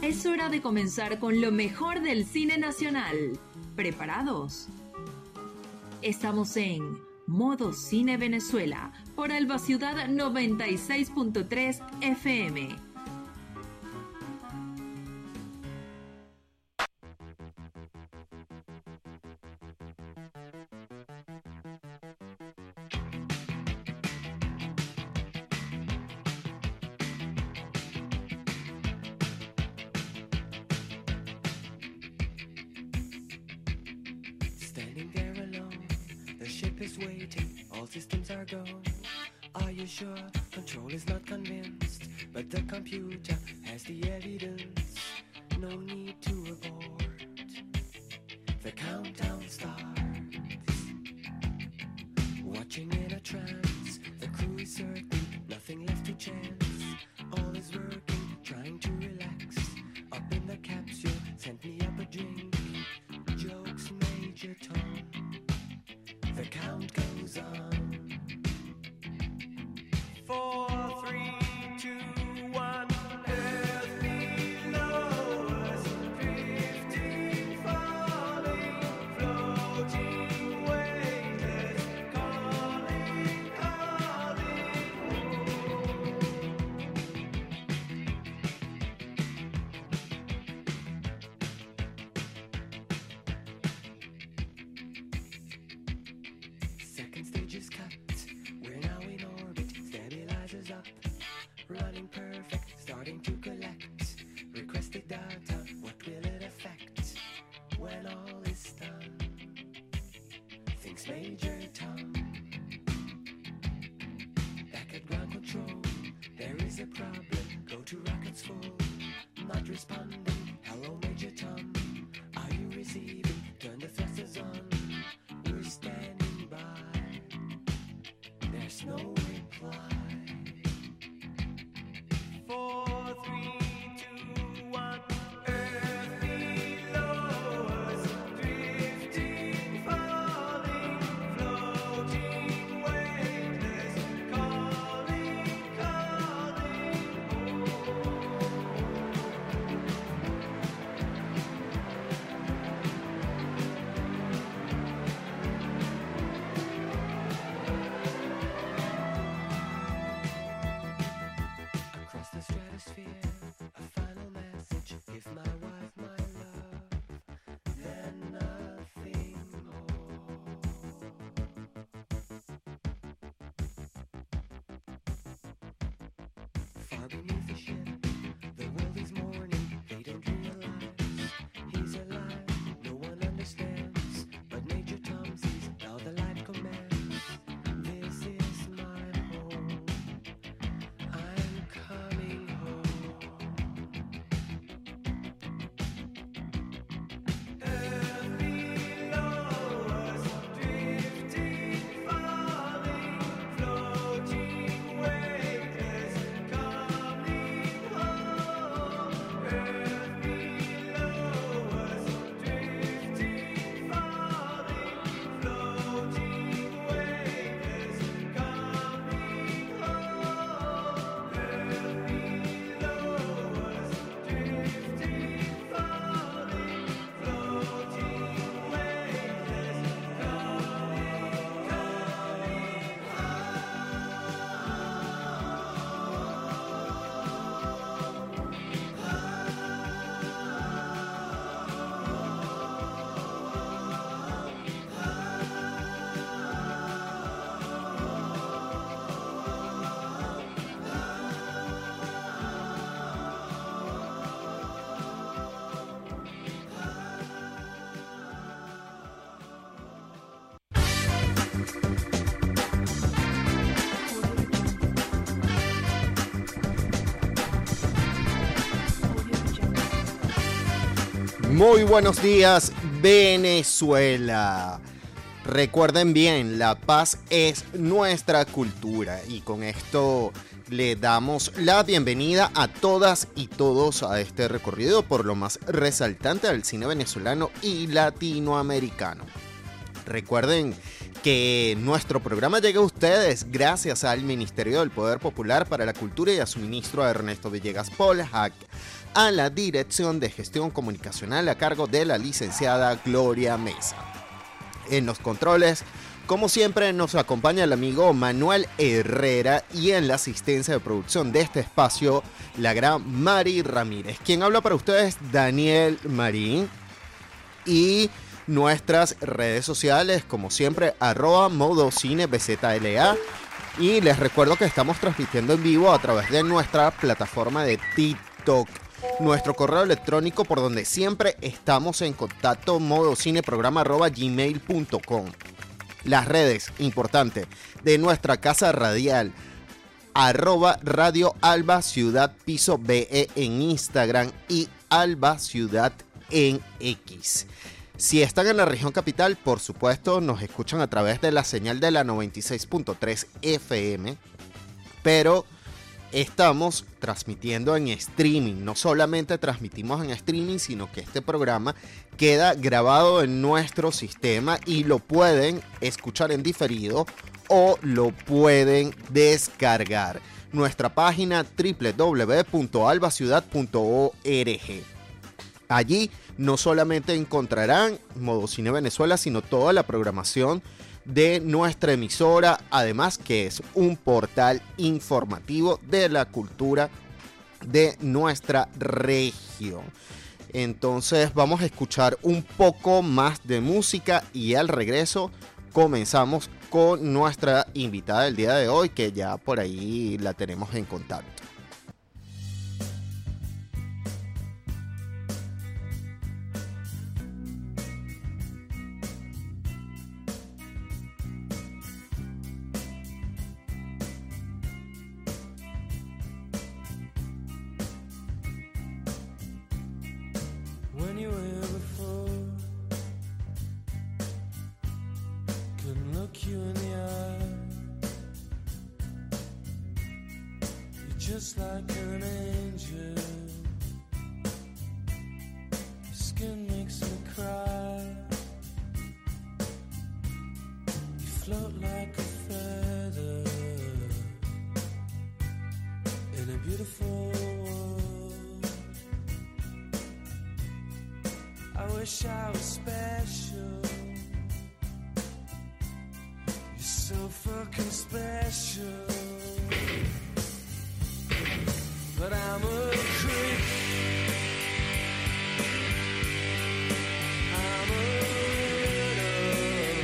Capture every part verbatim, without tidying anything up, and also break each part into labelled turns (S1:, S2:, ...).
S1: Es hora de comenzar con lo mejor del cine nacional. ¿Preparados? Estamos en Modo Cine Venezuela por Alba Ciudad noventa y seis punto tres F M.
S2: Muy buenos días, Venezuela. Recuerden bien, la paz es nuestra cultura y con esto le damos la bienvenida a todas y todos a este recorrido por lo más resaltante del cine venezolano y latinoamericano. Recuerden que nuestro programa llegue a ustedes gracias al Ministerio del Poder Popular para la Cultura y a su ministro Ernesto Villegas Polhack, a la Dirección de Gestión Comunicacional a cargo de la licenciada Gloria Mesa. En los controles, como siempre, nos acompaña el amigo Manuel Herrera y en la asistencia de producción de este espacio, la gran Mari Ramírez. Quien habla para ustedes, Daniel Marín. Y nuestras redes sociales, como siempre, arroba modocine bzla. Y les recuerdo que estamos transmitiendo en vivo a través de nuestra plataforma de TikTok. Nuestro correo electrónico por donde siempre estamos en contacto, modocineprograma arroba gmail punto com. Las redes, importante, de nuestra casa radial, arroba Radio Alba Ciudad Piso B E en Instagram y Alba Ciudad en X. Si están en la región capital, por supuesto, nos escuchan a través de la señal de la noventa y seis punto tres F M, pero estamos transmitiendo en streaming. No solamente transmitimos en streaming, sino que este programa queda grabado en nuestro sistema y lo pueden escuchar en diferido o lo pueden descargar. Nuestra página doble u doble u doble u punto alba ciudad punto org. Allí no solamente encontrarán Modocine Venezuela, sino toda la programación de nuestra emisora, además que es un portal informativo de la cultura de nuestra región. Entonces vamos a escuchar un poco más de música y al regreso comenzamos con nuestra invitada del día de hoy, que ya por ahí la tenemos en contacto.
S3: Just like an angel, your skin makes me cry. You float like a feather in a beautiful world. I wish I was special. You're so fucking special. But I'm a creep. I'm a widow.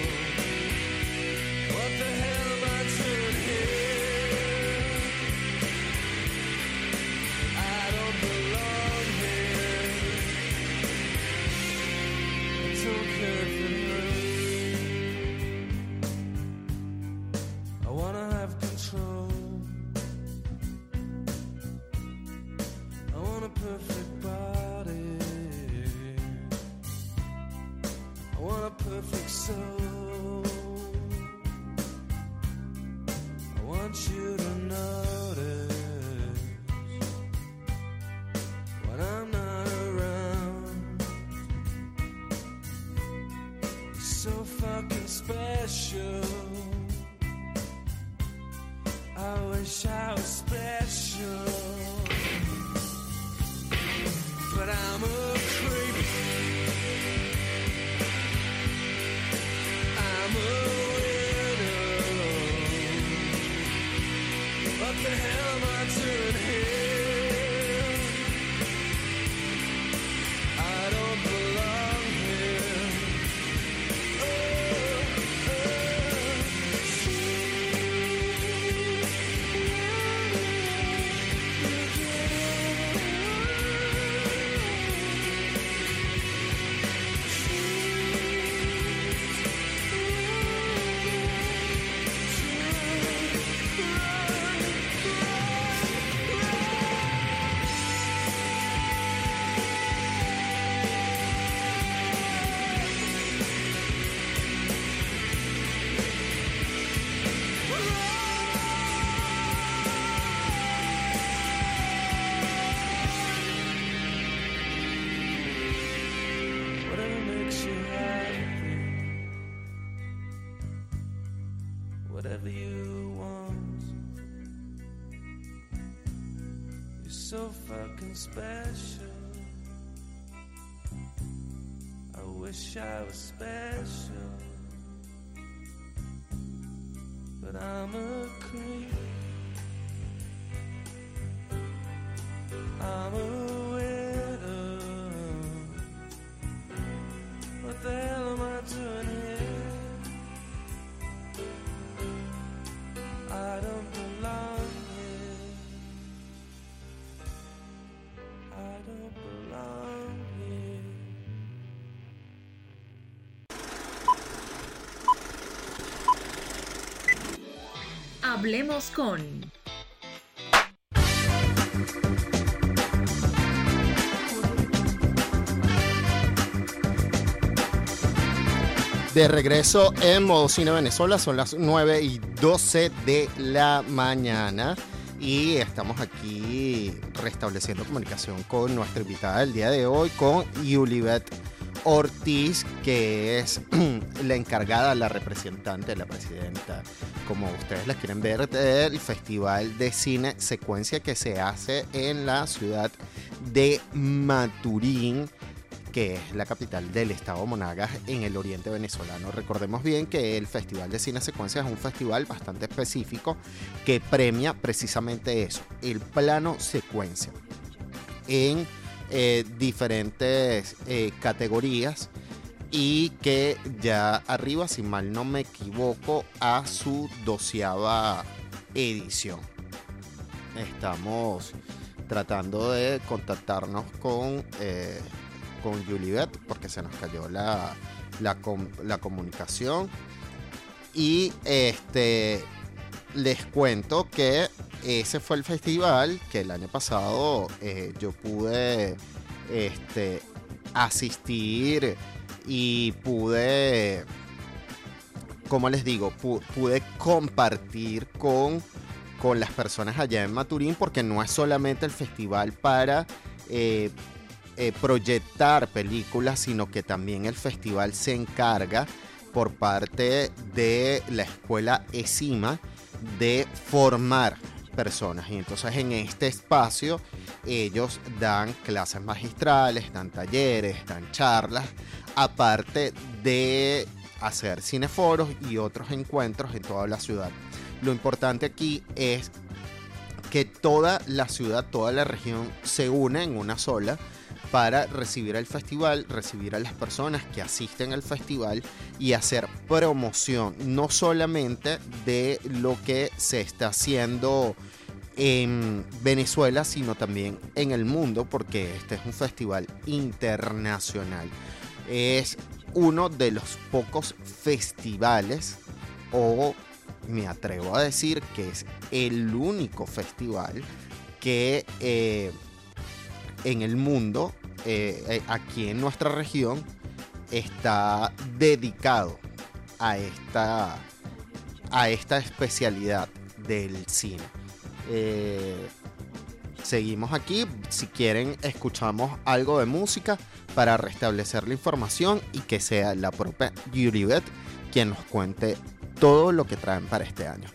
S3: What the hell am I doing here? I don't belong here. I don't care for you. I wanna have control. Perfect body. I want a perfect soul. I want you to notice when I'm not around. You're so fucking special. I wish I was special. But I'm a creep. I'm a widow. What the hell am I doing here? I don't belong here. Oh, so fucking special. I wish I was special, but I'm a creep. I'm a widow. What the hell am I doing here? I don't belong here. I don't belong here.
S1: Hablemos con...
S2: De regreso en Modo Cine Venezuela, son las nueve y doce de la mañana y estamos aquí restableciendo comunicación con nuestra invitada del día de hoy, con Yulibet Ortiz, que es la encargada, la representante, la presidenta, como ustedes la quieren ver, del Festival de Cine Secuencia que se hace en la ciudad de Maturín, que es la capital del estado Monagas en el oriente venezolano. Recordemos bien que el Festival de Cine Secuencia es un festival bastante específico que premia precisamente eso, el plano secuencia, en eh, diferentes eh, categorías, y que ya arriba, si mal no me equivoco, a su doceava edición. Estamos tratando de contactarnos con... Eh, con Yulibet porque se nos cayó la, la, la comunicación y este les cuento que ese fue el festival que el año pasado eh, yo pude este, asistir y pude, como les digo, pu- pude compartir con, con las personas allá en Maturín, porque no es solamente el festival para eh, Eh, proyectar películas, sino que también el festival se encarga por parte de la escuela ESIMA de formar personas, y entonces en este espacio ellos dan clases magistrales, dan talleres, dan charlas, aparte de hacer cineforos y otros encuentros en toda la ciudad. Lo importante aquí es que toda la ciudad, toda la región se une en una sola para recibir el festival, recibir a las personas que asisten al festival y hacer promoción no solamente de lo que se está haciendo en Venezuela, sino también en el mundo, porque este es un festival internacional. Es uno de los pocos festivales, o me atrevo a decir que es el único festival que eh, en el mundo, eh, aquí en nuestra región, está dedicado a esta, a esta especialidad del cine. Eh, seguimos aquí. Si quieren, escuchamos algo de música para restablecer la información y que sea la propia Yulibet quien nos cuente todo lo que traen para este año.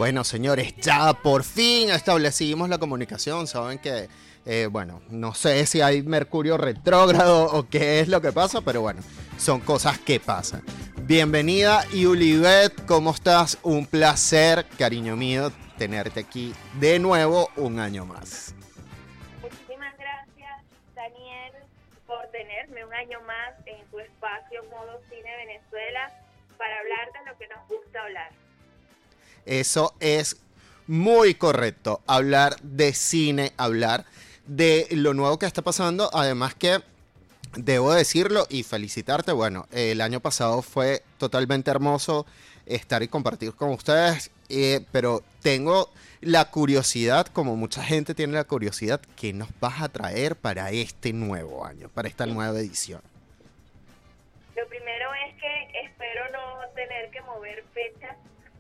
S2: Bueno, señores, ya por fin establecimos la comunicación. Saben que, eh, bueno, no sé si hay Mercurio retrógrado o qué es lo que pasa, pero bueno, son cosas que pasan. Bienvenida, Yulibet, ¿cómo estás? Un placer, cariño mío, tenerte aquí de nuevo un año más.
S4: Muchísimas gracias, Daniel, por tenerme un año más en tu espacio Modo Cine Venezuela para hablar de lo que nos gusta hablar.
S2: Eso es muy correcto, hablar de cine, hablar de lo nuevo que está pasando, además que debo decirlo y felicitarte, bueno, el año pasado fue totalmente hermoso estar y compartir con ustedes, eh, pero tengo la curiosidad, como mucha gente tiene la curiosidad, ¿qué nos vas a traer para este nuevo año, para esta nueva edición?
S4: Lo primero es que espero no tener que mover fechas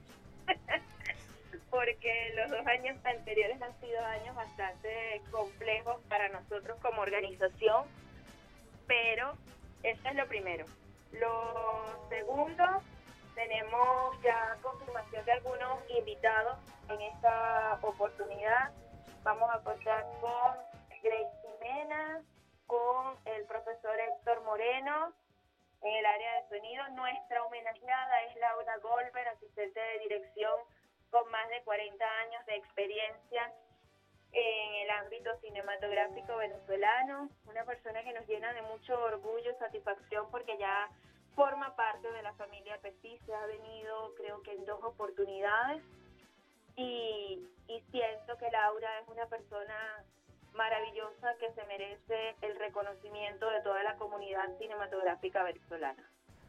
S4: porque los dos años anteriores han sido años bastante complejos para nosotros como organización, pero eso es lo primero. Lo segundo, tenemos ya confirmación de algunos invitados en esta oportunidad. Vamos a contar con Grace Jimena, con el profesor Héctor Moreno en el área de sonido. Nuestra homenajeada es Laura Goldberg, asistente de dirección con más de cuarenta años de experiencia en el ámbito cinematográfico venezolano, una persona que nos llena de mucho orgullo y satisfacción porque ya forma parte de la familia Petit, se ha venido creo que en dos oportunidades y, y siento que Laura es una persona maravillosa que se merece el reconocimiento de toda la comunidad cinematográfica venezolana.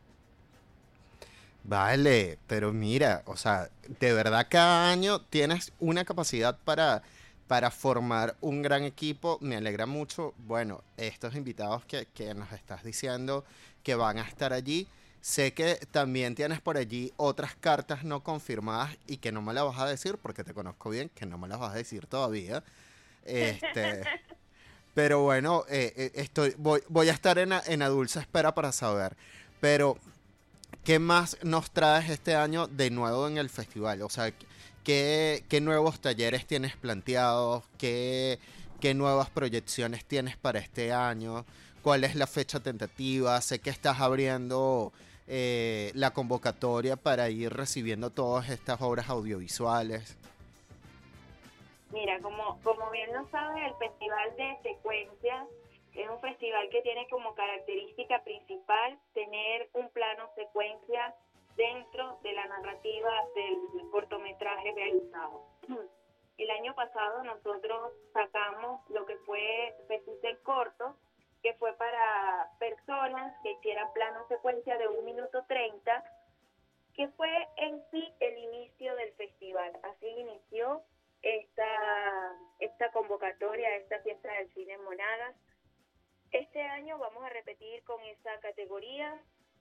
S2: Vale, pero mira, o sea, de verdad cada año tienes una capacidad para, para formar un gran equipo. Me alegra mucho, bueno, estos invitados que, que nos estás diciendo que van a estar allí. Sé que también tienes por allí otras cartas no confirmadas y que no me las vas a decir porque te conozco bien, que no me las vas a decir todavía. Este, pero bueno, eh, eh, estoy, voy, voy a estar en, a- en a dulce espera para saber. Pero ¿qué más nos traes este año de nuevo en el festival? O sea, ¿qué, qué nuevos talleres tienes planteados? ¿Qué, qué nuevas proyecciones tienes para este año? ¿Cuál es la fecha tentativa? Sé que estás abriendo eh, la convocatoria para ir recibiendo todas estas obras audiovisuales.
S4: Mira, como, como bien lo sabes, el Festival de Secuencias es un festival que tiene como característica principal tener un plano secuencia dentro de la narrativa del cortometraje realizado. El año pasado nosotros sacamos lo que fue Festival Corto, que fue para personas que hicieran plano secuencia de un minuto treinta, que fue en sí el inicio del festival. Así inició esta, esta convocatoria, esta fiesta del cine en Monagas. Este año vamos a repetir con esa categoría.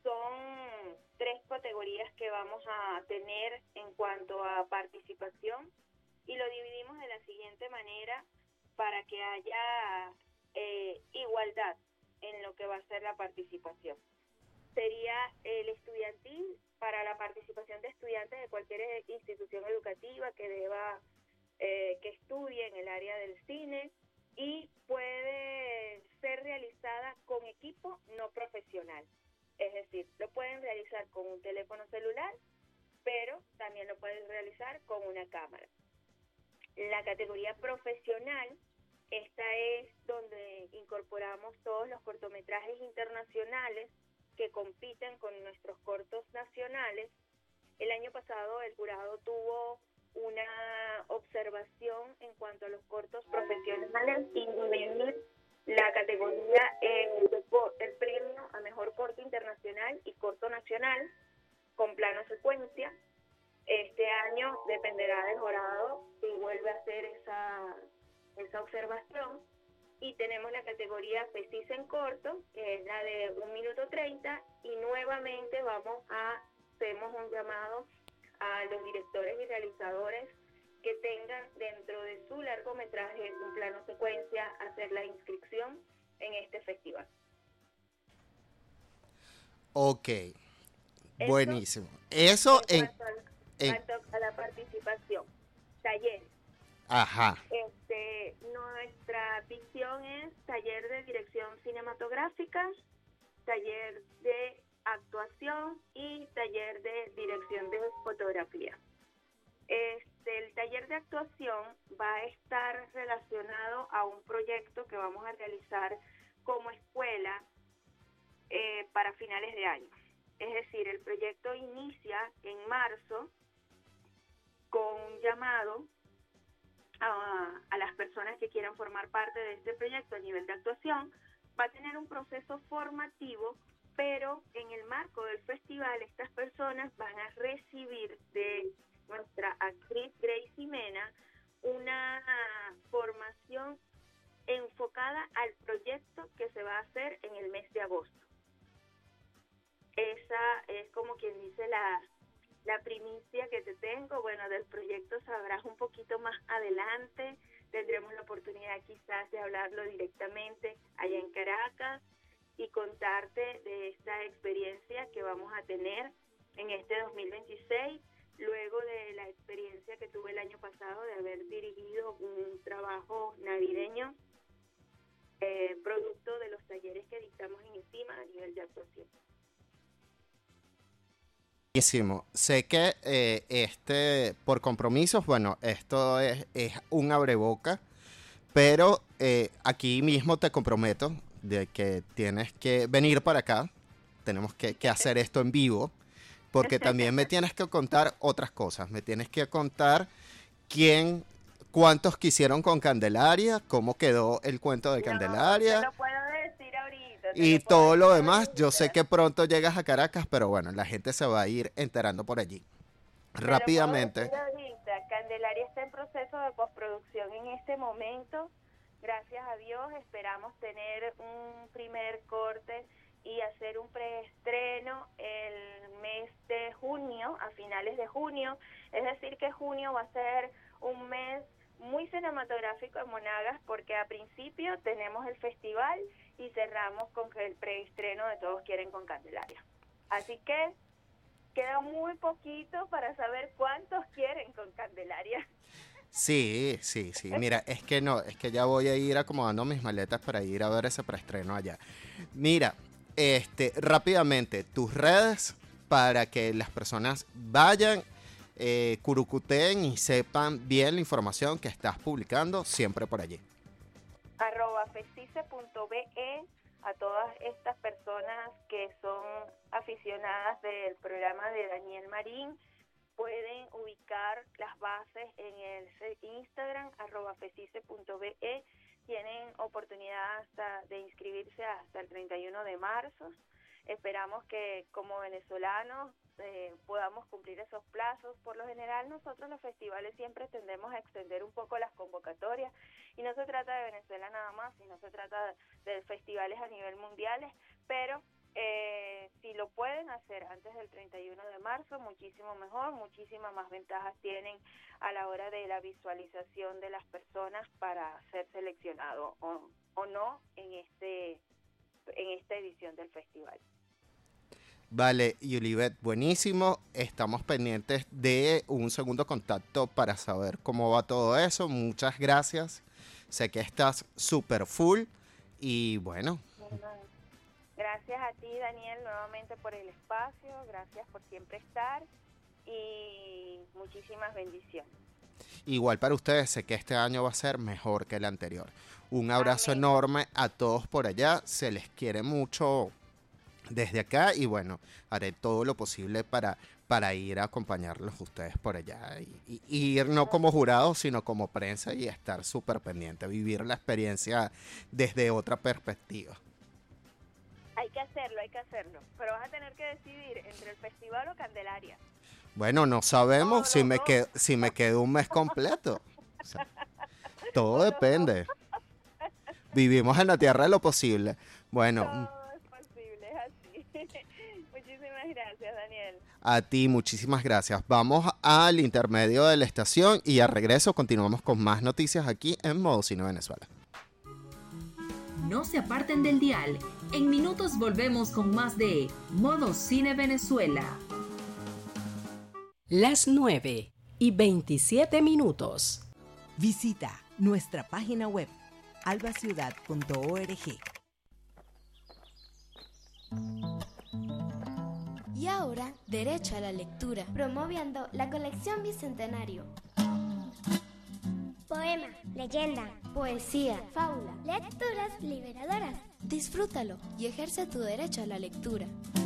S4: Son tres categorías que vamos a tener en cuanto a participación y lo dividimos de la siguiente manera para que haya eh, igualdad en lo que va a ser la participación. Sería el estudiantil para la participación de estudiantes de cualquier institución educativa que deba, eh, que estudie en el área del cine, y puede ser realizada con equipo no profesional. Es decir, lo pueden realizar con un teléfono celular, pero también lo pueden realizar con una cámara. La categoría profesional, esta es donde incorporamos todos los cortometrajes internacionales que compiten con nuestros cortos nacionales. El año pasado el jurado tuvo una observación en cuanto a los cortos profesionales y dividir la categoría en el, el premio a mejor corto internacional y corto nacional con plano secuencia. Este año dependerá del jurado si vuelve a hacer esa, esa observación. Y tenemos la categoría Pesquisa en corto, que es la de un minuto treinta, y nuevamente vamos a, hacemos un llamado a los directores y realizadores que tengan dentro de su largometraje un plano secuencia, hacer la inscripción en este festival.
S2: Ok,
S4: Eso
S2: buenísimo. Eso
S4: en
S2: en,
S4: cuanto al-
S2: En-
S4: a, to- a la participación. Talleres.
S2: Ajá.
S4: Este, nuestra visión es taller de dirección cinematográfica, taller de actuación y taller de dirección de fotografía. Este, el taller de actuación va a estar relacionado a un proyecto que vamos a realizar como escuela eh, para finales de año. Es decir, el proyecto inicia en marzo con un llamado a, a las personas que quieran formar parte de este proyecto a nivel de actuación. Va a tener un proceso formativo, pero en el marco del festival estas personas van a recibir de nuestra actriz Gracie Mena una formación enfocada al proyecto que se va a hacer en el mes de agosto. Esa es como quien dice la, la primicia que te tengo. Bueno, del proyecto sabrás un poquito más adelante. Tendremos la oportunidad quizás de hablarlo directamente allá en Caracas y contarte de esta experiencia que vamos a tener en este dos mil veintiséis, luego de la experiencia que tuve el año pasado de haber dirigido un trabajo navideño, eh, producto de los talleres que dictamos en encima a nivel de actuación.
S2: Buenísimo. Sé que eh, este, por compromisos, bueno, esto es, es un abreboca, pero eh, aquí mismo te comprometo de que tienes que venir para acá, tenemos que, que hacer esto en vivo, porque también me tienes que contar otras cosas, me tienes que contar quién, cuántos quisieron con Candelaria, cómo quedó el cuento de Candelaria.
S4: No, te lo puedo decir ahorita. te
S2: Y
S4: lo puedo
S2: todo lo
S4: decir
S2: demás, yo
S4: ahorita.
S2: sé que pronto llegas a Caracas, pero bueno, la gente se va a ir enterando por allí.
S4: Te lo
S2: Rápidamente.
S4: puedo decir ahorita. Candelaria está en proceso de postproducción en este momento. Gracias a Dios esperamos tener un primer corte y hacer un preestreno el mes de junio, a finales de junio. Es decir, que junio va a ser un mes muy cinematográfico en Monagas, porque a principio tenemos el festival y cerramos con el preestreno de Todos Quieren con Candelaria. Así que queda muy poquito para saber cuántos quieren con Candelaria.
S2: Sí, sí, sí. Mira, es que no, es que ya voy a ir acomodando mis maletas para ir a ver ese preestreno allá. Mira, este, rápidamente, tus redes para que las personas vayan, eh, curucuteen y sepan bien la información que estás publicando siempre por allí.
S4: Arroba fecice punto be a todas estas personas que son aficionadas del programa de Daniel Marín. Pueden ubicar las bases en el Instagram, arroba fecice punto be. Tienen oportunidad hasta de inscribirse hasta el treinta y uno de marzo. Esperamos que como venezolanos eh, podamos cumplir esos plazos. Por lo general nosotros los festivales siempre tendemos a extender un poco las convocatorias y no se trata de Venezuela nada más, sino se trata de, de festivales a nivel mundiales, pero Eh, si lo pueden hacer antes del treinta y uno de marzo, muchísimo mejor, muchísimas más ventajas tienen a la hora de la visualización de las personas para ser seleccionado o, o no en este en esta edición del festival.
S2: Vale, Yulibet, buenísimo. Estamos pendientes de un segundo contacto para saber cómo va todo eso. Muchas gracias. Sé que estás súper full y bueno.
S4: Gracias a ti, Daniel, nuevamente por el espacio, gracias por siempre estar y muchísimas bendiciones.
S2: Igual para ustedes, sé que este año va a ser mejor que el anterior. Un abrazo
S4: Amén.
S2: enorme a todos por allá, se les quiere mucho desde acá y bueno, haré todo lo posible para, para ir a acompañarlos ustedes por allá y, y, y ir no como jurados, sino como prensa y estar súper pendiente, vivir la experiencia desde otra perspectiva.
S4: Hay que hacerlo, hay que hacerlo, pero vas a tener que decidir entre el festival o Candelaria.
S2: Bueno, no sabemos
S4: No,
S2: si,
S4: no,
S2: me
S4: no.
S2: quedo, si me quedo un mes completo. O sea, todo depende. Vivimos en la tierra de lo posible. Bueno,
S4: Todo es posible, es así. Muchísimas gracias, Daniel.
S2: a ti muchísimas gracias. Vamos al intermedio de la estación y al regreso continuamos con más noticias aquí en Modo Cine Venezuela.
S1: No se aparten del dial. En minutos volvemos con más de Modo Cine Venezuela.
S5: Las nueve y veintisiete minutos.
S6: Visita nuestra página web alba ciudad punto org.
S7: Y ahora, derecho a la lectura, promoviendo la colección Bicentenario.
S8: Poema, leyenda,
S7: Poesía,
S8: fábula, lecturas liberadoras.
S7: Disfrútalo y ejerce tu derecho a la lectura.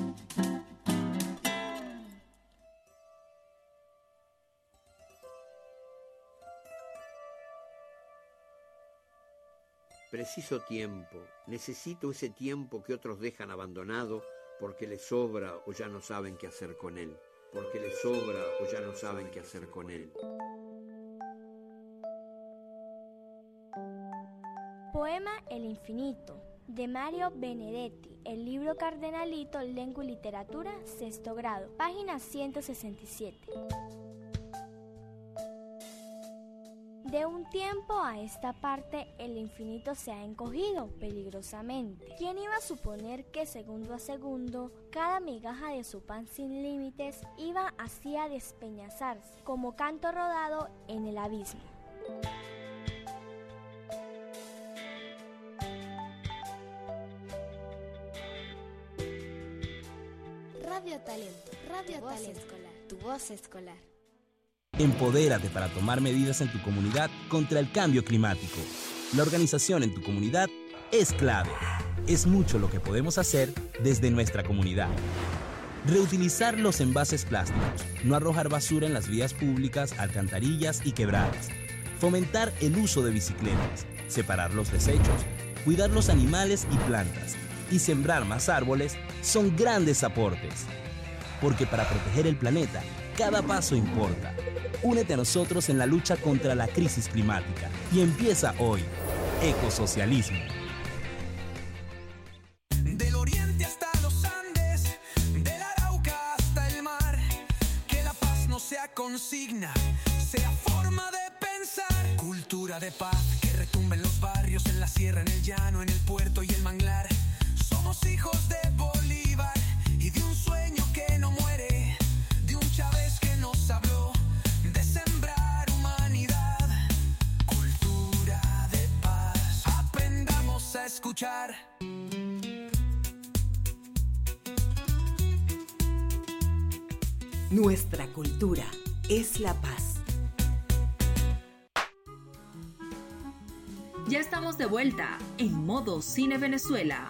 S9: Preciso tiempo, necesito ese tiempo que otros dejan abandonado porque les sobra o ya no saben qué hacer con él, porque les sobra o ya no saben qué hacer con él.
S8: Poema El Infinito, de Mario Benedetti, el libro Cardenalito, Lengua y Literatura, sexto grado, página ciento sesenta y siete. De un tiempo a esta parte, el infinito se ha encogido peligrosamente. ¿Quién iba a suponer que segundo a segundo, cada migaja de su pan sin límites iba así a despeñazarse, como canto rodado en el abismo?
S7: Radio Talento, Radio Talento escolar, tu voz escolar.
S10: Empodérate para tomar medidas en tu comunidad contra el cambio climático. La organización en tu comunidad es clave. Es mucho lo que podemos hacer desde nuestra comunidad. Reutilizar los envases plásticos, no arrojar basura en las vías públicas, alcantarillas y quebradas. Fomentar el uso de bicicletas, separar los desechos, cuidar los animales y plantas y sembrar más árboles son grandes aportes. Porque para proteger el planeta, cada paso importa. Únete a nosotros en la lucha contra la crisis climática y empieza hoy. Ecosocialismo.
S3: Del oriente hasta los Andes, del Arauca hasta el mar, que la paz no sea consigna, sea forma de pensar. Cultura de paz que retumbe en los barrios, en la sierra, en el llano, en el puerto y el manglar. Somos hijos de Bolívar y de un sueño que no muere, de un Chávez que nos habló de sembrar humanidad. Cultura de paz, aprendamos a escuchar.
S6: Nuestra cultura es la paz.
S1: Ya estamos de vuelta en Modo Cine Venezuela.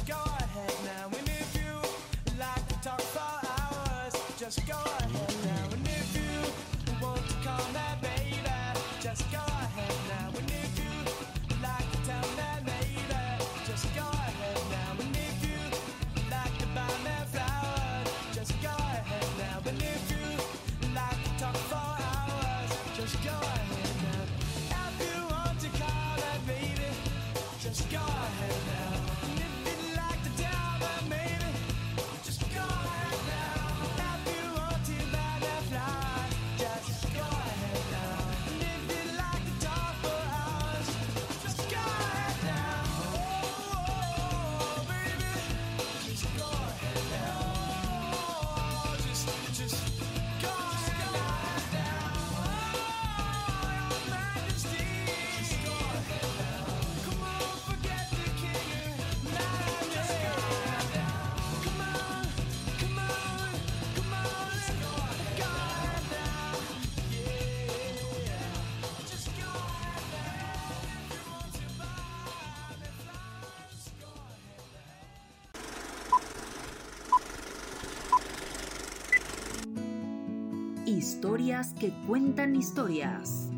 S3: just go ahead now. And if you like to talk for hours, just go ahead now. And if you want to call me baby, just go ahead now. And if you like to tell me maybe, just go ahead now. And if you like to buy me flowers, just go ahead now. And if you like to talk for hours, just go ahead now. If you want to call me baby, just go ahead now. And if you'd like to tell me maybe, just go ahead now. If you want to buy me flowers, just go ahead now. And if you'd like to talk for hours, just go ahead now. Oh, baby, just go ahead now. Oh, just, just go ahead now. Oh, your Majesty, just go ahead now. Come on, forget the king. Now just go ahead now. Come on, come on, come on, let's go ahead, go ahead now. Yeah, just go ahead now. If you want to buy me flowers, go ahead now.
S1: Historias que cuentan historias.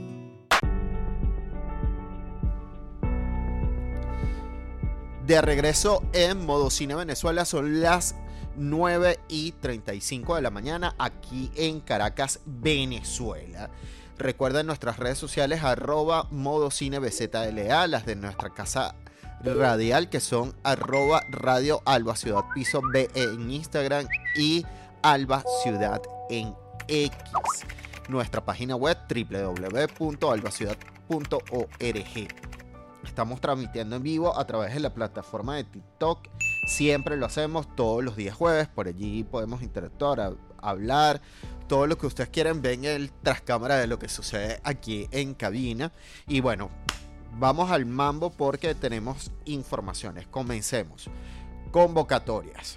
S2: De regreso en Modo Cine Venezuela, son las nueve y treinta y cinco de la mañana aquí en Caracas, Venezuela. Recuerden nuestras redes sociales arroba Modo Cine B Z L A, las de nuestra casa radial que son arroba Radio Alba Ciudad Piso B E en Instagram y Alba Ciudad en X. Nuestra página web doble u doble u doble u punto alba ciudad punto org. Estamos transmitiendo en vivo a través de la plataforma de TikTok. Siempre lo hacemos todos los días jueves. Por allí podemos interactuar, a, hablar, todo lo que ustedes quieran. Ven el trascámara de lo que sucede aquí en cabina. Y bueno, vamos al mambo porque tenemos informaciones. Comencemos. Convocatorias.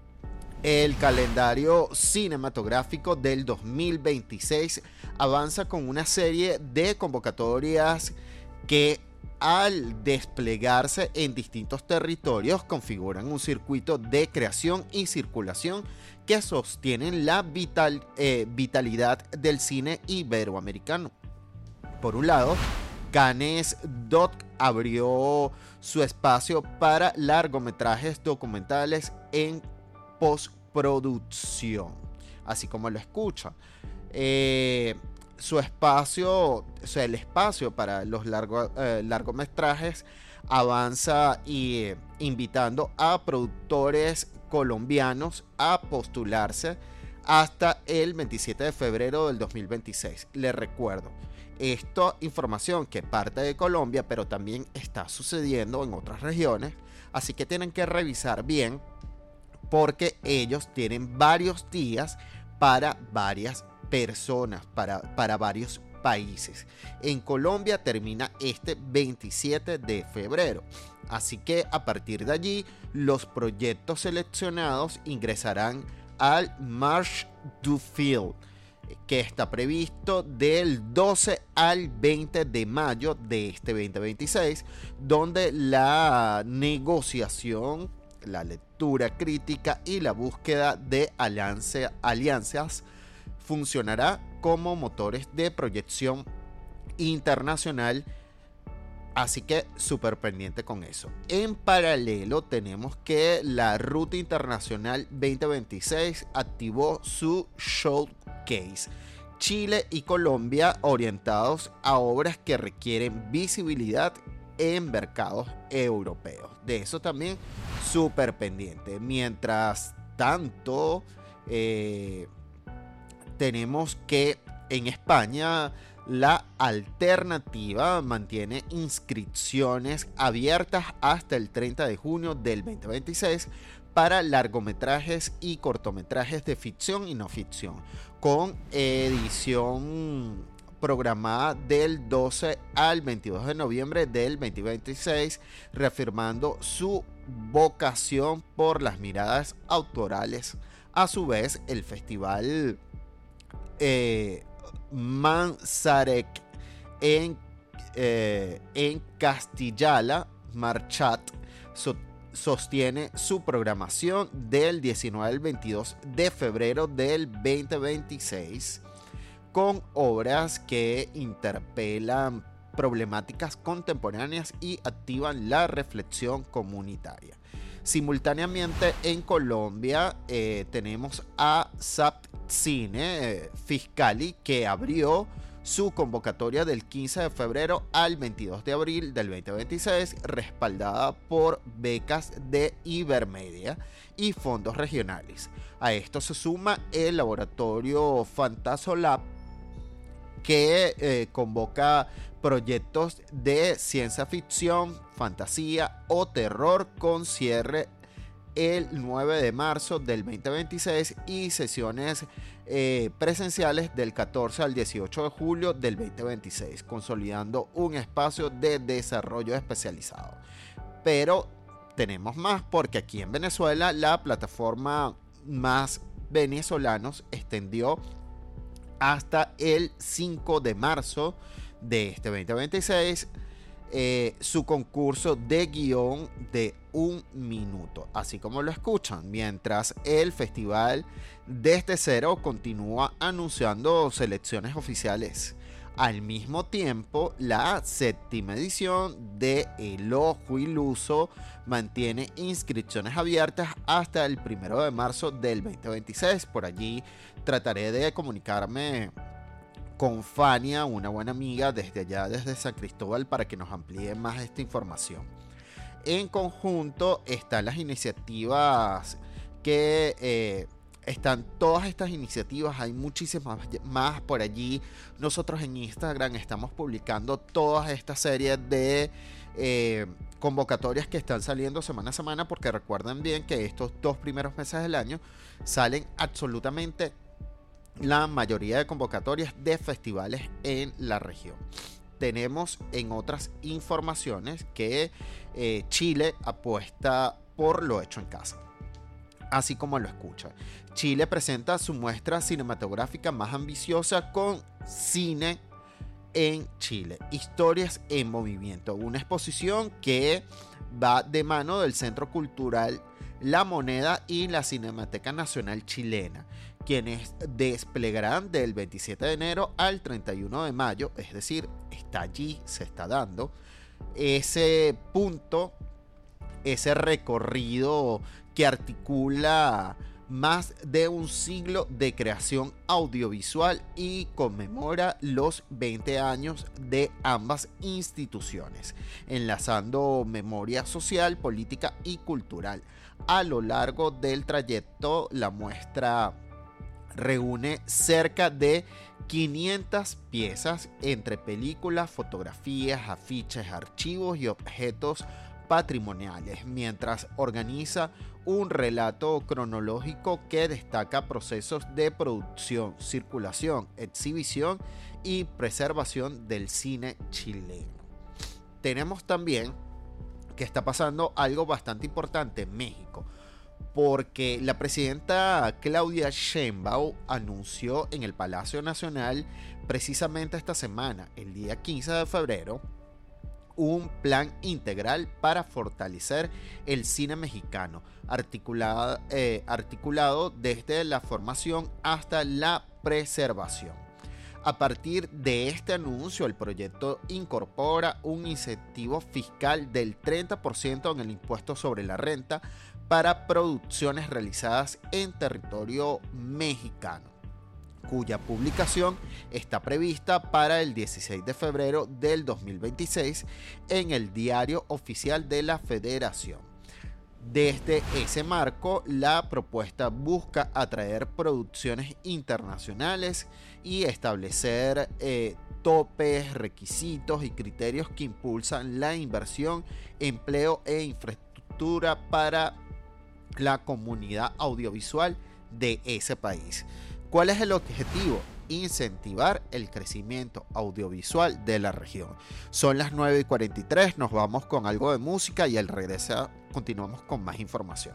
S2: El calendario cinematográfico del dos mil veintiséis avanza con una serie de convocatorias que, al desplegarse en distintos territorios, configuran un circuito de creación y circulación que sostienen la vital, eh, vitalidad del cine iberoamericano. Por un lado, Cannes Doc abrió su espacio para largometrajes documentales en postproducción, así como lo escuchan. Eh, su espacio, o sea, el espacio para los largo, eh, largometrajes avanza y eh, invitando a productores colombianos a postularse hasta el veintisiete de febrero del dos mil veintiséis. Les recuerdo, esta información que parte de Colombia, pero también está sucediendo en otras regiones, así que tienen que revisar bien porque ellos tienen varios días para varias personas, para, para varios países. En Colombia termina este veintisiete de febrero, así que a partir de allí los proyectos seleccionados ingresarán al Marche du Film, que está previsto del doce al veinte de mayo de este veinte veintiséis, donde la negociación, la lectura crítica y la búsqueda de alianza, alianzas funcionará como motores de proyección internacional, así que súper pendiente con eso. En paralelo tenemos que la Ruta Internacional veinte veintiséis activó su showcase. Chile y Colombia orientados a obras que requieren visibilidad en mercados europeos. De eso también súper pendiente. Mientras tanto, eh, tenemos que en España la Alternativa mantiene inscripciones abiertas hasta el treinta de junio del veinte veintiséis para largometrajes y cortometrajes de ficción y no ficción, con edición programada del doce al veintidós de noviembre del veinte veintiséis, reafirmando su vocación por las miradas autorales. A su vez, el festival eh, Manzarek en, eh, en Castilla-La Marchat so, sostiene su programación del diecinueve al veintidós de febrero del veinte veintiséis con obras que interpelan problemáticas contemporáneas y activan la reflexión comunitaria. Simultáneamente en Colombia eh, tenemos a Sapcine eh, Fiscali, que abrió su convocatoria del quince de febrero al veintidós de abril del veinte veintiséis, respaldada por becas de Ibermedia y fondos regionales. A esto se suma el laboratorio Fantasolab, que eh, convoca proyectos de ciencia ficción, fantasía o terror con cierre el nueve de marzo del veinte veintiséis y sesiones eh, presenciales del catorce al dieciocho de julio del veinte veintiséis, consolidando un espacio de desarrollo especializado. Pero tenemos más, porque aquí en Venezuela la plataforma Más Venezolanos extendió hasta el cinco de marzo de este veinte veintiséis eh, su concurso de guión de un minuto, así como lo escuchan, mientras el festival Desde Cero continúa anunciando selecciones oficiales. Al mismo tiempo, la séptima edición de El Ojo Iluso mantiene inscripciones abiertas hasta el primero de marzo del veinte veintiséis. Por allí trataré de comunicarme con Fania, una buena amiga desde allá, desde San Cristóbal, para que nos amplíe más esta información. En conjunto están las iniciativas que... Eh, Están todas estas iniciativas, hay muchísimas más por allí. Nosotros en Instagram estamos publicando todas estas series de eh, convocatorias que están saliendo semana a semana, porque recuerden bien que estos dos primeros meses del año salen absolutamente la mayoría de convocatorias de festivales en la región. Tenemos en otras informaciones que eh, Chile apuesta por lo hecho en casa. Así como lo escucha, Chile presenta su muestra cinematográfica más ambiciosa con Cine en Chile, Historias en Movimiento, una exposición que va de mano del Centro Cultural La Moneda y la Cinemateca Nacional Chilena, quienes desplegarán del veintisiete de enero al treinta y uno de mayo, es decir, está allí, se está dando ese punto, ese recorrido que articula más de un siglo de creación audiovisual y conmemora los veinte años de ambas instituciones, enlazando memoria social, política y cultural. A lo largo del trayecto, la muestra reúne cerca de quinientas piezas entre películas, fotografías, afiches, archivos y objetos patrimoniales, mientras organiza un relato cronológico que destaca procesos de producción, circulación, exhibición y preservación del cine chileno. Tenemos también que está pasando algo bastante importante en México, porque la presidenta Claudia Sheinbaum anunció en el Palacio Nacional precisamente esta semana, el día quince de febrero, un plan integral para fortalecer el cine mexicano, articulado, eh, articulado desde la formación hasta la preservación. A partir de este anuncio, el proyecto incorpora un incentivo fiscal del treinta por ciento en el impuesto sobre la renta para producciones realizadas en territorio mexicano, cuya publicación está prevista para el dieciséis de febrero del dos mil veintiséis en el Diario Oficial de la Federación. Desde ese marco, la propuesta busca atraer producciones internacionales y establecer eh, topes, requisitos y criterios que impulsan la inversión, empleo e infraestructura para la comunidad audiovisual de ese país. ¿Cuál es el objetivo? Incentivar el crecimiento audiovisual de la región. Son las nueve y cuarenta y tres, nos vamos con algo de música y al regresar continuamos con más información.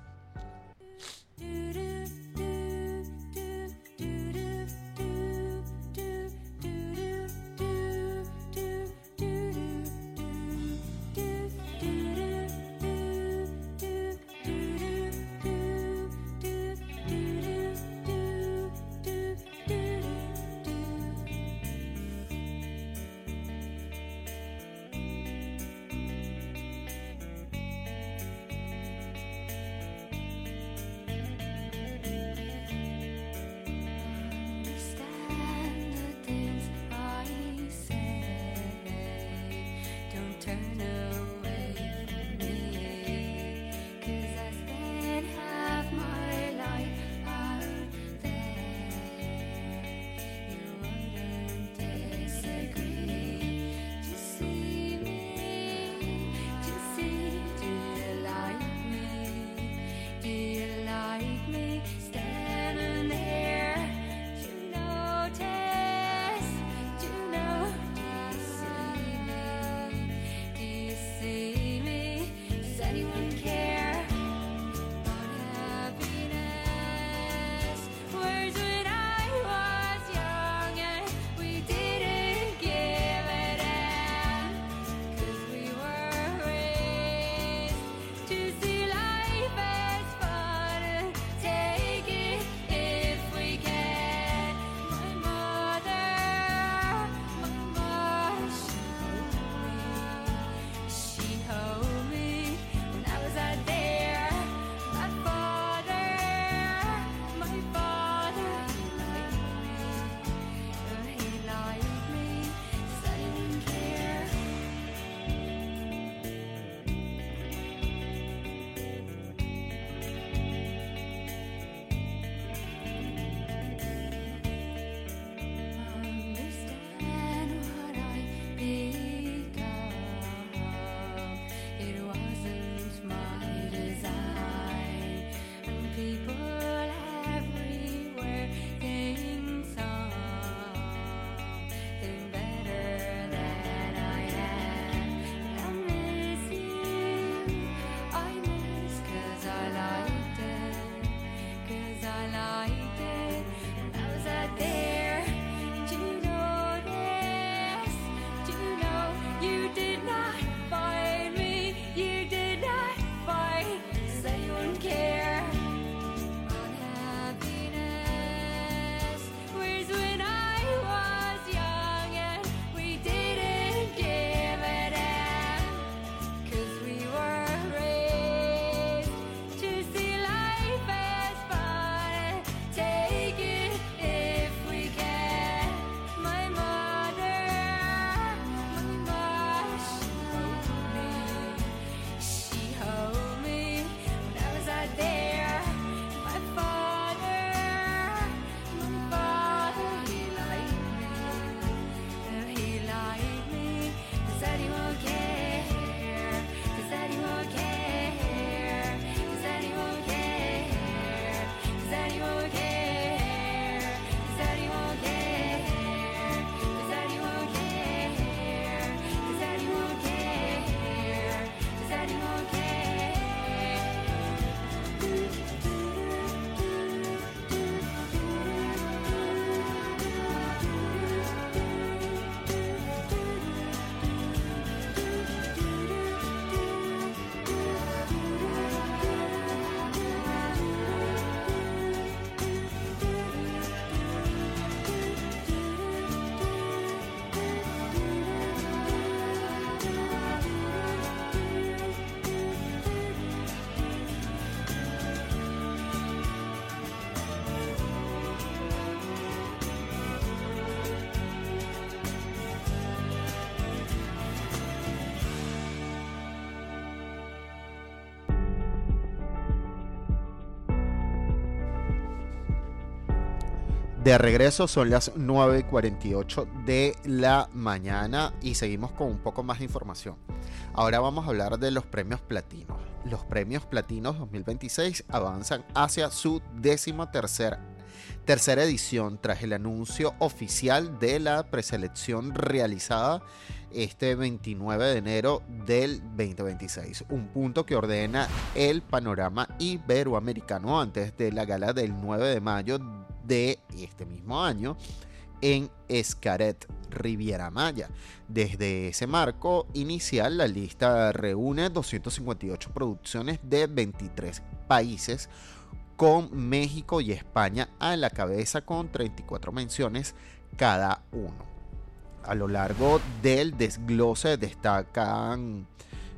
S2: De regreso, son las nueve y cuarenta y ocho de la mañana y seguimos con un poco más de información. Ahora vamos a hablar de los premios platinos. Los premios platinos dos mil veintiséis avanzan hacia su décimo tercer, tercera edición tras el anuncio oficial de la preselección realizada este veintinueve de enero del veinte veintiséis, un punto que ordena el panorama iberoamericano antes de la gala del nueve de mayo de este mismo año en Xcaret, Riviera Maya. Desde ese marco inicial, la lista reúne doscientas cincuenta y ocho producciones de veintitrés países, con México y España a la cabeza con treinta y cuatro menciones cada uno. A lo largo del desglose destacan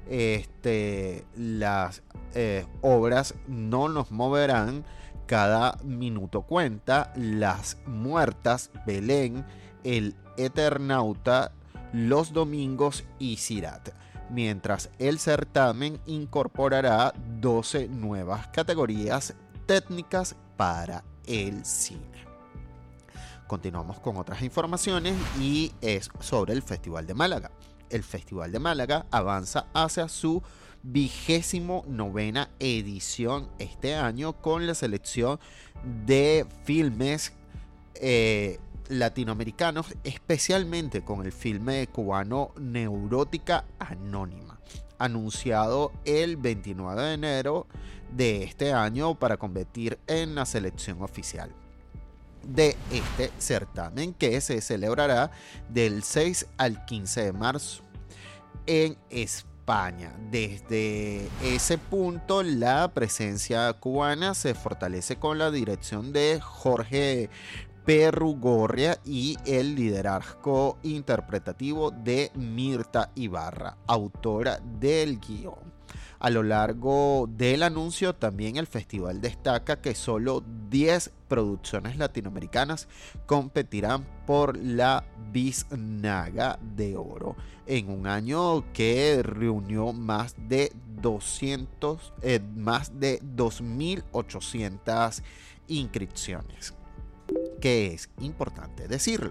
S2: este, las eh, obras No nos moverán, Cada minuto cuenta, Las muertas, Belén, El Eternauta, Los domingos y Sirat. Mientras el certamen incorporará doce nuevas categorías técnicas para el cine. Continuamos con otras informaciones y es sobre el Festival de Málaga. El Festival de Málaga avanza hacia su vigésimo novena edición este año con la selección de filmes eh, latinoamericanos, especialmente con el filme cubano Neurótica Anónima, anunciado el veintinueve de enero de este año para competir en la selección oficial de este certamen, que se celebrará del seis al quince de marzo en España. Desde ese punto, la presencia cubana se fortalece con la dirección de Jorge Perrugorria y el liderazgo interpretativo de Mirta Ibarra, autora del guión. A lo largo del anuncio, también el festival destaca que solo diez producciones latinoamericanas competirán por la Biznaga de Oro en un año que reunió más de doscientos, eh, más de dos mil ochocientas inscripciones, que es importante decirlo.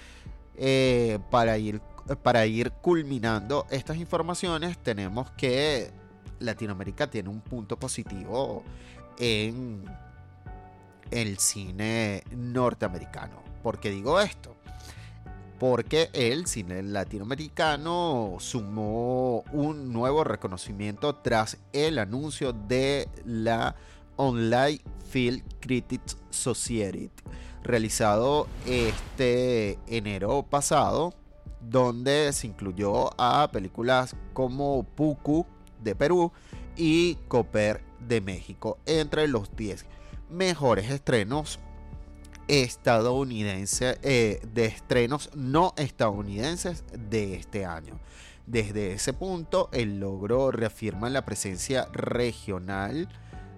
S2: Eh, para ir, para ir culminando estas informaciones, tenemos que Latinoamérica tiene un punto positivo en el cine norteamericano. ¿Por qué digo esto? Porque el cine latinoamericano sumó un nuevo reconocimiento tras el anuncio de la Online Film Critics Society, realizado este enero pasado, donde se incluyó a películas como Puku de Perú y Cooper de México entre los diez mejores estrenos estadounidenses eh, de estrenos no estadounidenses de este año. Desde ese punto, el logro reafirma la presencia regional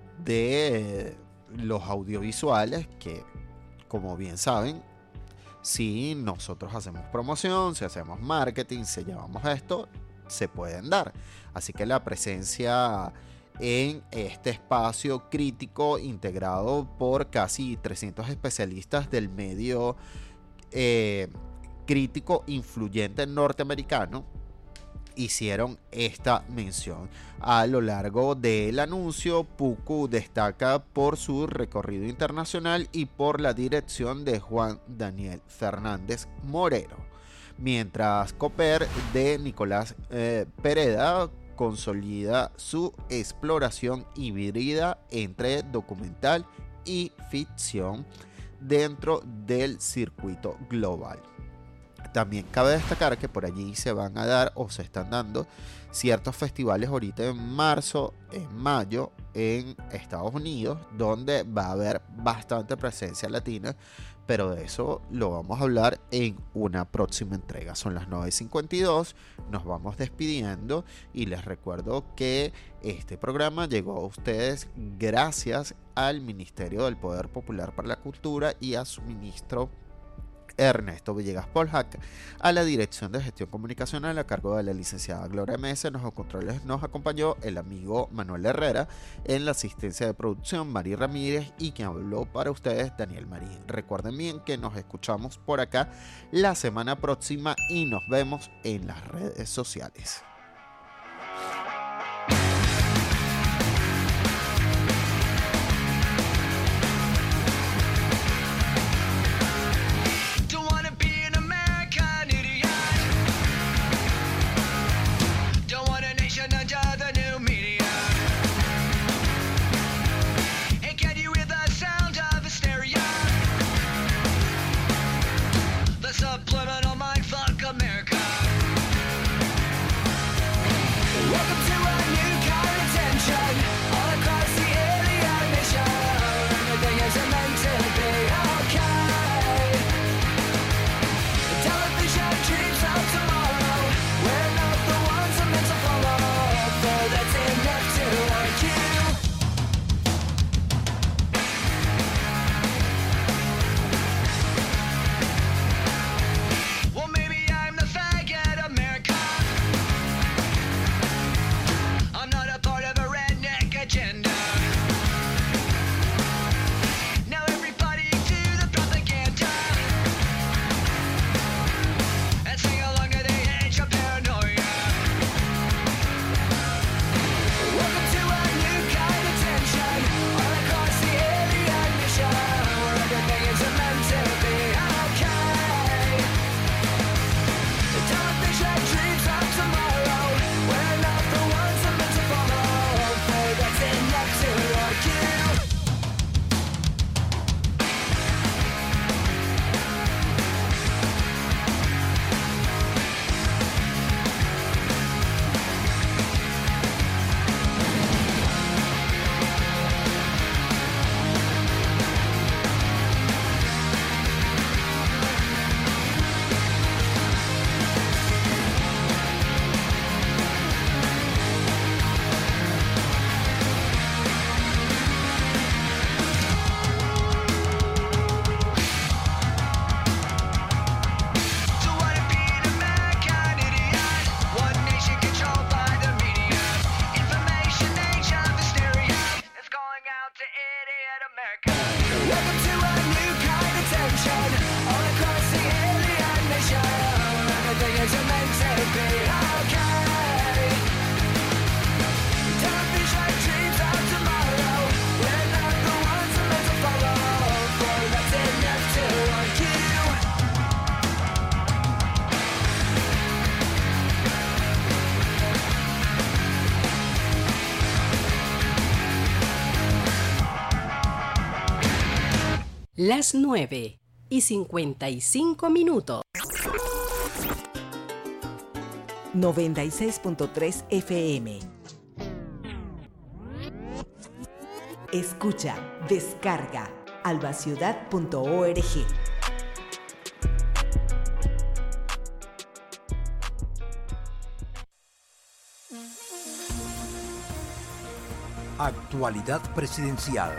S2: de los audiovisuales que, como bien saben, si nosotros hacemos promoción, si hacemos marketing, si llevamos esto, se pueden dar. Así que la presencia en este espacio crítico integrado por casi trescientos especialistas del medio eh, crítico influyente norteamericano hicieron esta mención. A lo largo del anuncio, Puku destaca por su recorrido internacional y por la dirección de Juan Daniel Fernández Moreno, mientras Cooper de Nicolás eh, Pereda consolida su exploración híbrida entre documental y ficción dentro del circuito global. También cabe destacar que por allí se van a dar o se están dando ciertos festivales ahorita en marzo, en mayo, en Estados Unidos, donde va a haber bastante presencia latina, pero de eso lo vamos a hablar en una próxima entrega. Son las nueve y cincuenta y dos, nos vamos despidiendo y les recuerdo que este programa llegó a ustedes gracias al Ministerio del Poder Popular para la Cultura y a su ministro Ernesto Villegas Polhack. A la dirección de gestión comunicacional a cargo de la licenciada Gloria Mesa. En los controles nos acompañó el amigo Manuel Herrera. En la asistencia de producción, Mari Ramírez, y quien habló para ustedes, Daniel Marín. Recuerden bien que nos escuchamos por acá la semana próxima y nos vemos en las redes sociales.
S3: Subliminal mindfuck America. Welcome to a new kind of tension all across the alien nation. Everything isn't meant to be okay. The television dreams of tomorrow. We're not the ones I'm meant to follow, but that's enough to argue. Well, maybe I'm the faggot America. I'm not a part of a redneck agenda. Now everybody to the propaganda and sing along to the age of paranoia. Welcome to a new kind of tension all across the alien mission, where everything is meant to be okay. The television dreams of tomorrow. We're not the ones I'm meant to follow, but that's enough to argue. So what if being American idiot? One nation controlled by the media. Information age of hysteria. It's calling out to idiot America. Welcome to a new kind of tension all across the alien nation. Everything is meant to be okay. Television dreams of tomorrow. We're not the ones I'm meant to follow, but that's enough to argue.
S5: Las nueve y cincuenta y cinco minutos.
S6: noventa y seis punto tres F M. Escucha, descarga, albaciudad punto org.
S11: Actualidad presidencial.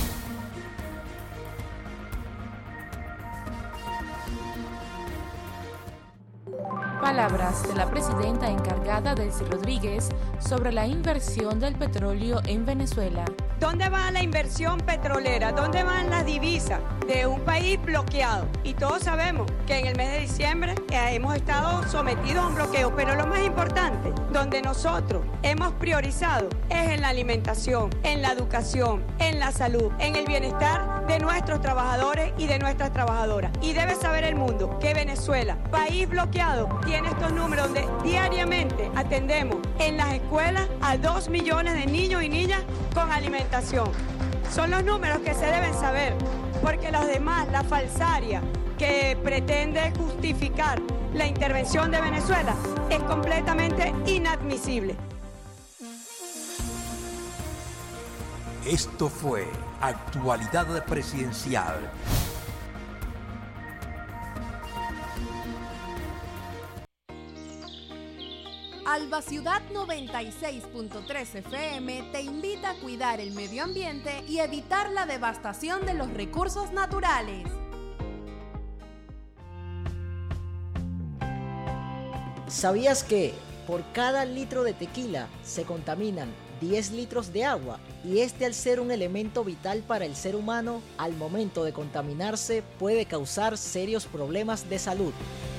S12: Palabras de la presidenta encargada Delcy Rodríguez sobre la inversión del petróleo en Venezuela.
S13: ¿Dónde va la inversión petrolera? ¿Dónde van las divisas de un país bloqueado? Y todos sabemos que en el mes de diciembre eh, hemos estado sometidos a un bloqueo, pero lo más importante, donde nosotros hemos priorizado es en la alimentación, en la educación, en la salud, en el bienestar de nuestros trabajadores y de nuestras trabajadoras. Y debe saber el mundo que Venezuela, país bloqueado, tiene estos números donde diariamente atendemos en las escuelas a dos millones de niños y niñas con alimentación. Son los números que se deben saber, porque los demás, la falsaria que pretende justificar la intervención de Venezuela es completamente inadmisible.
S11: Esto fue Actualidad Presidencial.
S14: Alba Ciudad noventa y seis punto tres F M te invita a cuidar el medio ambiente y evitar la devastación de los recursos naturales.
S15: ¿Sabías que por cada litro de tequila se contaminan diez litros de agua? Y este, al ser un elemento vital para el ser humano, al momento de contaminarse puede causar serios problemas de salud.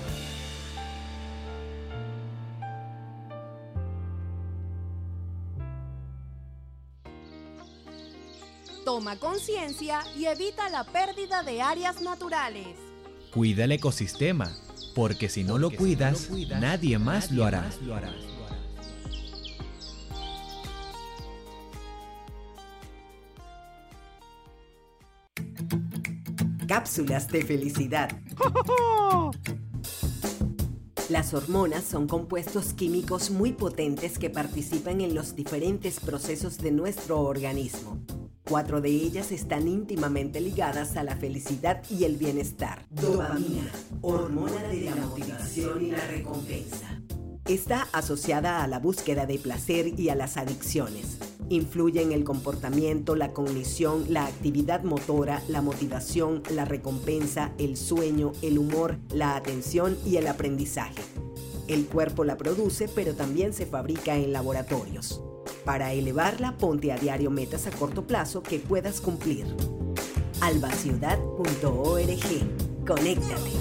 S14: Toma conciencia y evita la pérdida de áreas naturales.
S16: Cuida el ecosistema, porque si no lo cuidas, nadie más lo hará.
S17: Cápsulas de felicidad. Las hormonas son compuestos químicos muy potentes que participan en los diferentes procesos de nuestro organismo. Cuatro de ellas están íntimamente ligadas a la felicidad y el bienestar. Dopamina, hormona de la motivación y la recompensa. Está asociada a la búsqueda de placer y a las adicciones. Influye en el comportamiento, la cognición, la actividad motora, la motivación, la recompensa, el sueño, el humor, la atención y el aprendizaje. El cuerpo la produce, pero también se fabrica en laboratorios. Para elevarla, ponte a diario metas a corto plazo que puedas cumplir. alba ciudad punto org. Conéctate.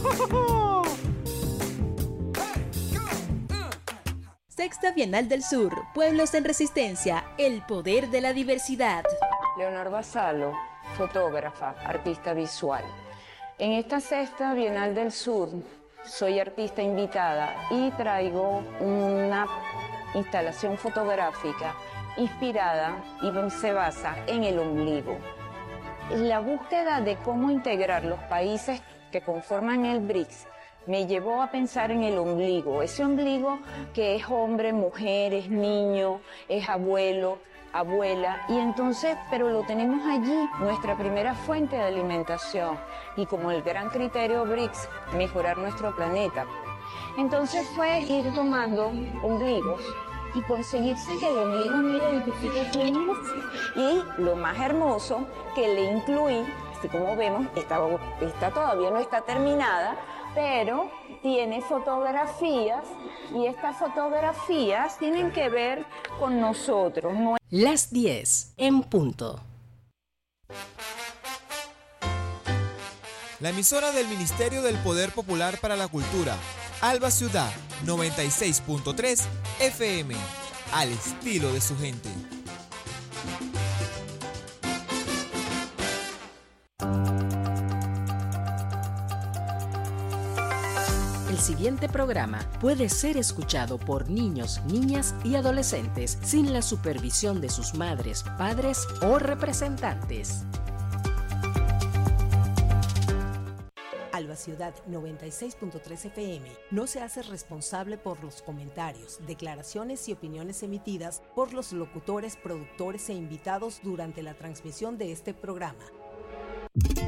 S18: Sexta Bienal del Sur, Pueblos en Resistencia, el poder de la diversidad.
S19: Leonor Basalo, fotógrafa, artista visual. En esta Sexta Bienal del Sur soy artista invitada y traigo una instalación fotográfica inspirada y se basa en el ombligo. La búsqueda de cómo integrar los países que conforman el B R I C S me llevó a pensar en el ombligo, ese ombligo que es hombre, mujer, es niño, es abuelo, abuela, y entonces, pero lo tenemos allí, nuestra primera fuente de alimentación, y como el gran criterio B R I C S, mejorar nuestro planeta. Entonces fue ir tomando ombligos y conseguirse que el ombligo no identifique quién es. Y lo más hermoso, que le incluí, así como vemos, esta, esta todavía no está terminada, pero tiene fotografías y estas fotografías tienen que ver con nosotros.
S5: Las diez en punto.
S20: La emisora del Ministerio del Poder Popular para la Cultura, Alba Ciudad, noventa y seis punto tres F M, al estilo de su gente.
S5: El siguiente programa puede ser escuchado por niños, niñas y adolescentes sin la supervisión de sus madres, padres o representantes.
S6: Alba Ciudad noventa y seis punto tres F M no se hace responsable por los comentarios, declaraciones y opiniones emitidas por los locutores, productores e invitados durante la transmisión de este programa.